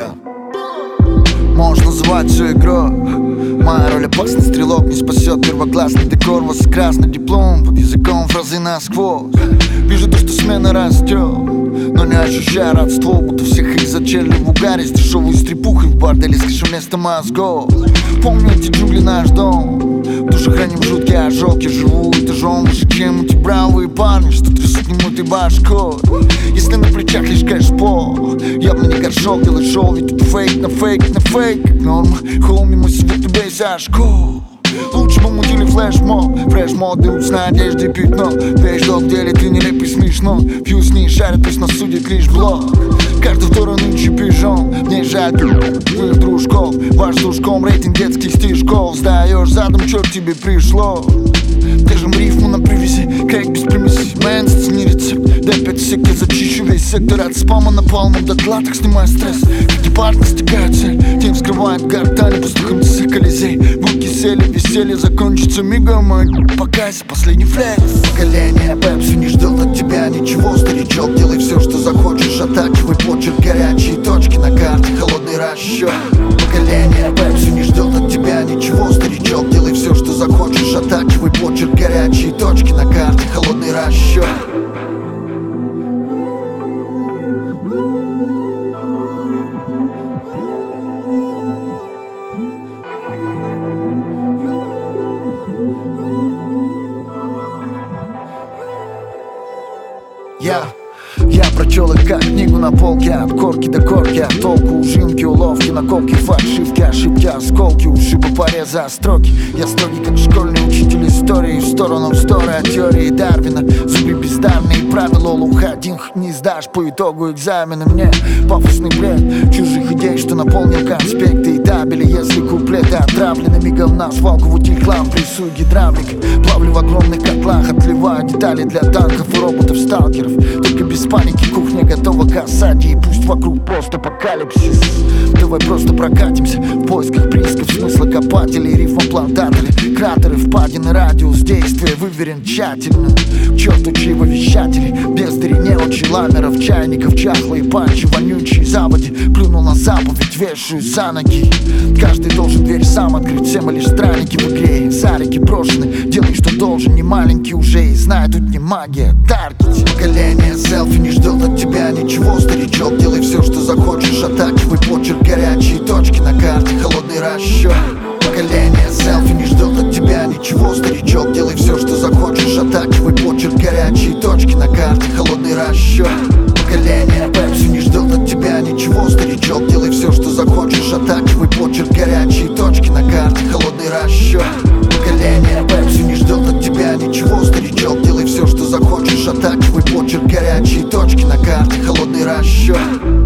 Можешь называть все игрой. Моя роль опасный стрелок, не спасет первоклассный декор. Вас красный диплом, под языком фразы насквозь. Вижу то, что смена растет, но не ощущаю родство, будто всех их зачали в угаре. С дешевой стрепухой в борделе, скажу вместо мозгов. Помню эти джунгли, наш дом. В душе храним жуткие ожоги. Живу этажом выше, чем эти бравые парни, что трясут немытой башкой. Если на плечах лишь кэшпо, явно не горшок, делай шоу, ведь это фейк на фейк на фейк. Норма, хоуми, мы себе тебе зашко. Лучше бы мутили флешмоб, фреш-мод, дюд с надеждой пятно. Вещь долг делит и нелепый смешно. Фьюз не шарит, пусть нас судит лишь блок. Каждый второй нынче пижон. Мне жаль твоих дружков. Ваш дружком рейтинг детских стишков. Сдаешь задом, черт тебе пришло. Держим рифму на привязи, кейк без примеси. Мэн, зацени рецепт, дай 5 сек, я зачищу весь сектор от спама на полном докладах, снимай стресс. Как гепард настигает цель, тем скрывает гортани, пустых МЦ Колизей. Буки сели, веселье закончится мигом, и покайся, последний флекс. Поколение Пепси не ждет от тебя ничего, старичок, делай все, что захочешь, оттачивай почерк, горячие точки на карте, холодный расчет. Поколение Пепси не ждет от тебя ничего, старичок, делай все, что захочешь, оттачивай почерк, горячие точки на карте, холодный расчет. Я прочел их как книгу на полке, от корки до корки, от толку, ужимки, уловки, наколки, фальшивки, ошибки, осколки, ушибы, порезы, строки. Я строгий, как школьный учитель истории, в сторону от теории Дарвина. Зубы бездарные, правила луха, один не сдашь по итогу экзамена. Мне пафосный бред чужих идей, что наполнил конспекты и табели. Если куплеты отравлены, мигом на свалку в утиль хлам, прессую гидравлик. Плавлю в огромных котлах, отливаю детали для танков и роботов-сталкеров. Только без паники, кухня готова к осаде, и пусть вокруг постапокалипсис. Давай просто прокатимся в поисках приисков, смысла копателей, рифмоплантаторы, кратеры, впадины, радиус действия выверен тщательно. К черту чаевовещателей, бездари, неучи, ламеров, чайников, чахлые панчи, вонючие заводи. Плюнул на заповедь, вешаю за ноги. Каждый должен дверь сам открыть, все мы лишь странники в игре. Зарики брошены, делай, что должен, не маленький уже, и знай, тут не магия, таргет. Поколение селфи не ждет от тебя ничего, старичок, делай все, что захочешь, оттачивай почерк, горячие точки на карте, холодный расчет. Поколение селфи не ждет от тебя ничего, старичок, делай все, что захочешь, оттачивай почерк, горячие точки на карте, холодный расчет. Поколение Пепси не ждет от тебя ничего, старичок, делай все, что захочешь, оттачивай почерк, горячие точки на карте, холодный расчет. Поколение Пепси не ждет от тебя ничего, старичок, делай все, что захочешь, оттачивай почерк, горячие точки на карте, холодный расчет.